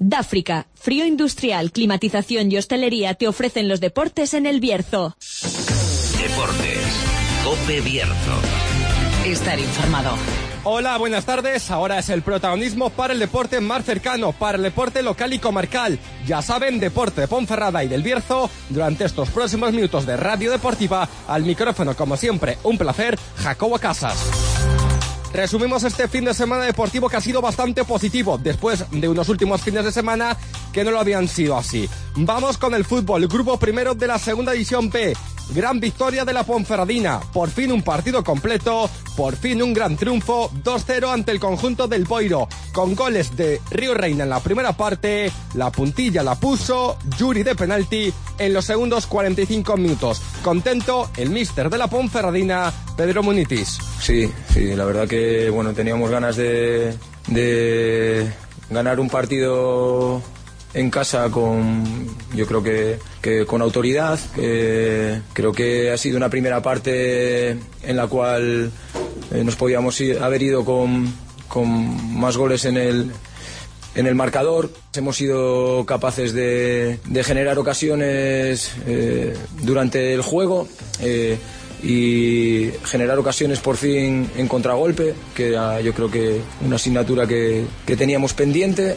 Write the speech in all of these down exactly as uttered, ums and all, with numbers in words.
Dáfrica, frío industrial, climatización y hostelería te ofrecen los deportes en el Bierzo. Deportes, COPE Bierzo. Estar informado. Hola, buenas tardes. Ahora es el protagonismo para el deporte más cercano, para el deporte local y comarcal. Ya saben, deporte de Ponferrada y del Bierzo. Durante estos próximos minutos de Radio Deportiva, al micrófono, como siempre, un placer, Jacobo Casas. Resumimos este fin de semana deportivo que ha sido bastante positivo, después de unos últimos fines de semana que no lo habían sido así. Vamos con el fútbol, grupo primero de la segunda división B. Gran victoria de la Ponferradina, por fin un partido completo, por fin un gran triunfo, dos cero ante el conjunto del Boiro, con goles de Río Reina en la primera parte, la puntilla la puso Yuri de penalti en los segundos cuarenta y cinco minutos. Contento el míster de la Ponferradina, Pedro Munitis. Sí, sí, la verdad que bueno, teníamos ganas de, de ganar un partido en casa con, yo creo que, que con autoridad. Eh, creo que ha sido una primera parte en la cual eh, nos podíamos ir, haber ido con, con más goles en el, en el marcador. Hemos sido capaces de, de generar ocasiones eh, durante el juego. Eh, y generar ocasiones por fin en contragolpe, que era yo creo que una asignatura que, que teníamos pendiente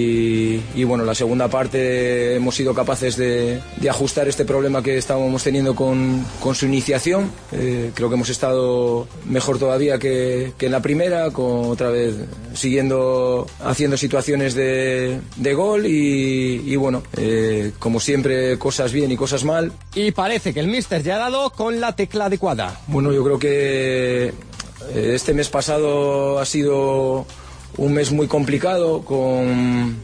y, y bueno, la segunda parte hemos sido capaces de, de ajustar este problema que estábamos teniendo con, con su iniciación. Eh, creo que hemos estado mejor todavía que, que en la primera, con otra vez siguiendo haciendo situaciones de, de gol y, y bueno, eh, como siempre, cosas bien y cosas mal. Y parece que el míster ya ha dado con la tecla adecuada. Bueno, yo creo que este mes pasado ha sido un mes muy complicado, con,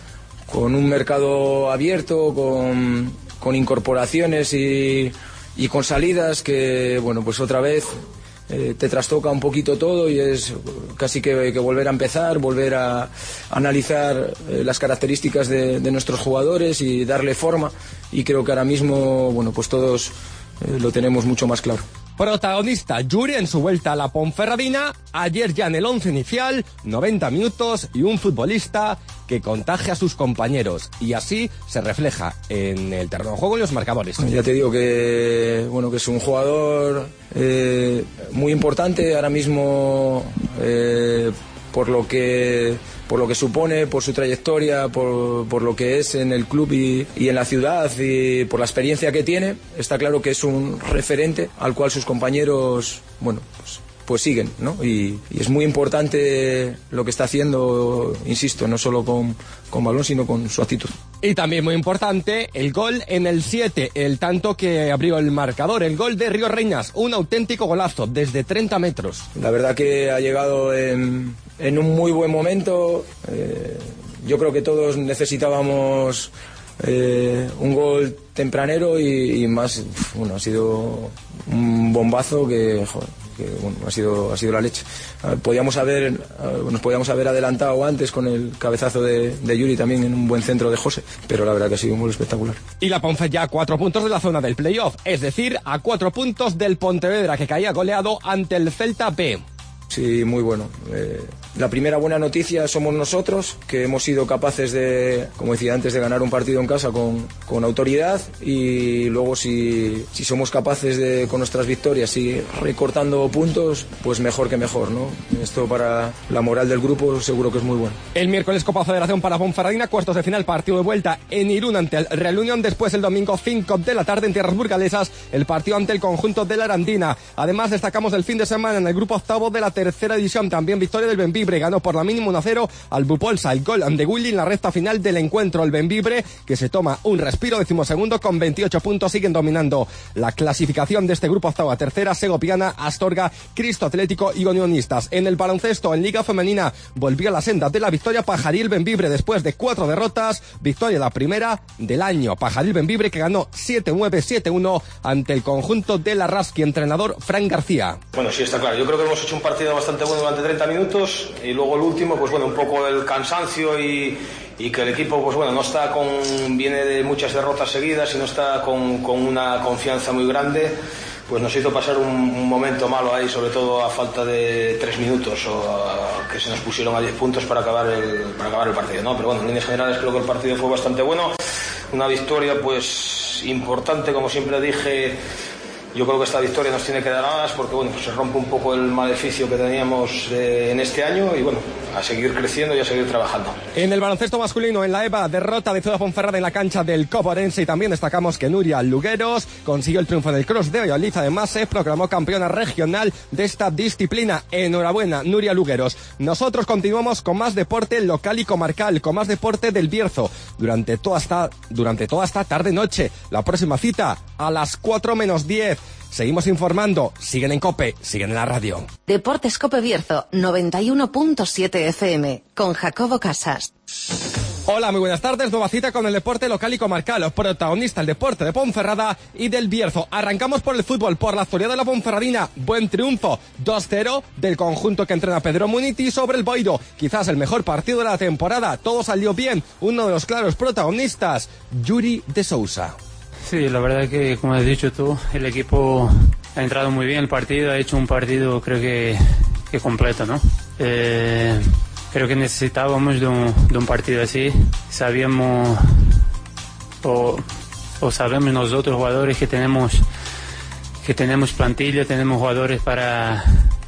con un mercado abierto, con, con incorporaciones y, y con salidas que, bueno, pues otra vez eh, te trastoca un poquito todo y es casi que, que volver a empezar, volver a, a analizar eh, las características de, de nuestros jugadores y darle forma, y creo que ahora mismo, bueno, pues todos Eh, lo tenemos mucho más claro. Protagonista Yuri en su vuelta a la Ponferradina, ayer ya en el once inicial, noventa minutos y un futbolista que contagia a sus compañeros y así se refleja en el terreno de juego y los marcadores. Ya te digo que bueno, que es un jugador eh, muy importante ahora mismo, eh, por lo que por lo que supone, por su trayectoria, por, por lo que es en el club y, y en la ciudad y por la experiencia que tiene. Está claro que es un referente al cual sus compañeros, bueno, pues, pues siguen, ¿no? Y, y es muy importante lo que está haciendo, insisto, no solo con, con balón, sino con su actitud. Y también muy importante el gol en el siete, el tanto que abrió el marcador, el gol de Río Reinas, un auténtico golazo desde treinta metros. La verdad que ha llegado en, en un muy buen momento. Eh, yo creo que todos necesitábamos eh, un gol tempranero y, y más, bueno, ha sido un bombazo que, joder, que bueno, ha sido ha sido la leche. Podíamos haber nos podíamos haber adelantado antes con el cabezazo de, de Yuri, también en un buen centro de José, pero la verdad que ha sido un gol espectacular. Y la Ponfe ya a cuatro puntos de la zona del playoff, es decir, a cuatro puntos del Pontevedra, que caía goleado ante el Celta B. Sí, muy bueno. Eh, la primera buena noticia somos nosotros, que hemos sido capaces de, como decía antes, de ganar un partido en casa con, con autoridad, y luego si, si somos capaces de, con nuestras victorias, seguir recortando puntos, pues mejor que mejor, ¿no? Esto para la moral del grupo seguro que es muy bueno. El miércoles Copa Federación para Ponferradina, cuartos de final, partido de vuelta en Irún ante el Real Unión, después el domingo cinco de la tarde en tierras burgalesas, el partido ante el conjunto de la Arandina. Además destacamos el fin de semana en el grupo octavo de la tercera división, también victoria del Bembibre, ganó por la mínima uno a cero al Bupolsa, el gol de Willy en la recta final del encuentro. El Bembibre, que se toma un respiro, decimosegundo con veintiocho puntos, siguen dominando la clasificación de este grupo octavo a tercera, Segopiana, Astorga, Cristo Atlético y Unionistas. En el baloncesto, en Liga Femenina, volvió a la senda de la victoria Pajaril Bembibre después de cuatro derrotas, victoria la primera del año. Pajaril Bembibre, que ganó siete nueve, siete uno ante el conjunto de la Rasqui, entrenador Fran García. Bueno, sí, está claro, yo creo que hemos hecho un partido bastante bueno durante treinta minutos, y luego el último, pues bueno, un poco el cansancio y, y que el equipo, pues bueno, no está con, viene de muchas derrotas seguidas y no está con, con una confianza muy grande. pues nos hizo pasar un, un momento malo ahí, sobre todo a falta de tres minutos o a, que se nos pusieron a diez puntos para acabar el, para acabar el partido, ¿no? Pero bueno, en líneas generales creo que el partido fue bastante bueno, una victoria pues importante, como siempre dije. Yo creo que esta victoria nos tiene que dar alas porque bueno, pues se rompe un poco el maleficio que teníamos eh, en este año y bueno, a seguir creciendo y a seguir trabajando. En el baloncesto masculino, en la EVA, derrota de Ciudad Ponferrada en la cancha del Coporense, y también destacamos que Nuria Lugueros consiguió el triunfo en el cross de Valladolid. Además se proclamó campeona regional de esta disciplina. Enhorabuena, Nuria Lugueros. Nosotros continuamos con más deporte local y comarcal, con más deporte del Bierzo durante toda esta, durante toda esta tarde-noche. La próxima cita a las cuatro menos diez. Seguimos informando, siguen en COPE, siguen en la radio. Deportes COPE Bierzo, noventa y uno punto siete F M, con Jacobo Casas. Hola, muy buenas tardes, nueva cita con el deporte local y comarcal, protagonista el deporte de Ponferrada y del Bierzo. Arrancamos por el fútbol, por la actualidad de la Ponferradina, buen triunfo, dos cero del conjunto que entrena Pedro Muniti sobre el Boiro, quizás el mejor partido de la temporada, todo salió bien, uno de los claros protagonistas, Yuri de Sousa. Sí, la verdad que, como has dicho tú, el equipo ha entrado muy bien el partido, ha hecho un partido creo que, que completo, ¿no? Eh, creo que necesitábamos de un, de un partido así. Sabíamos, o, o sabemos nosotros jugadores que tenemos, que tenemos plantilla, tenemos jugadores para,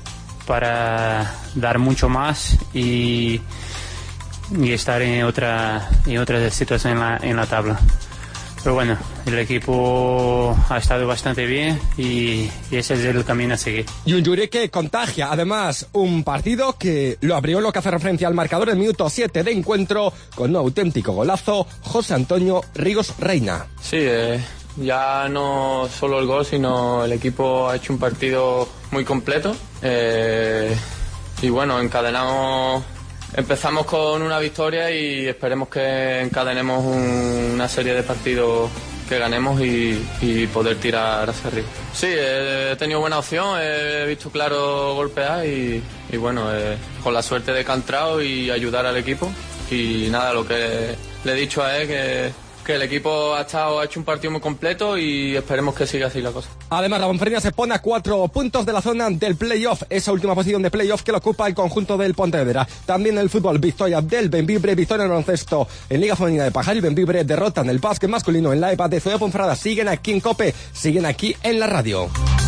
para dar mucho más y, y estar en otra, en otra situación en la, en la tabla. Pero bueno, el equipo ha estado bastante bien y, y ese es el camino a seguir. Y un Yuri que contagia, además, un partido que lo abrió, lo que hace referencia al marcador, el minuto siete de encuentro, con un auténtico golazo, José Antonio Ríos Reina. Sí, eh, ya no solo el gol, sino el equipo ha hecho un partido muy completo. Eh, y bueno, encadenamos... Empezamos con una victoria y esperemos que encadenemos un, una serie de partidos que ganemos y, y poder tirar hacia arriba. Sí, he tenido buena opción, he visto claro golpear y, y bueno, eh, con la suerte de que ha entrado y ayudar al equipo. Y nada, lo que le he dicho a él que... que el equipo ha, estado, ha hecho un partido muy completo y esperemos que siga así la cosa. Además, la Ponferradina se pone a cuatro puntos de la zona del playoff, esa última posición de playoff que lo ocupa el conjunto del Pontevedra. También el fútbol, victoria del Bembibre, victoria en el baloncesto en Liga Femenina de Pajar y Bembibre derrota en el básquet masculino en la EVA de Ciudad Ponferrada. Siguen aquí en COPE, siguen aquí en la radio.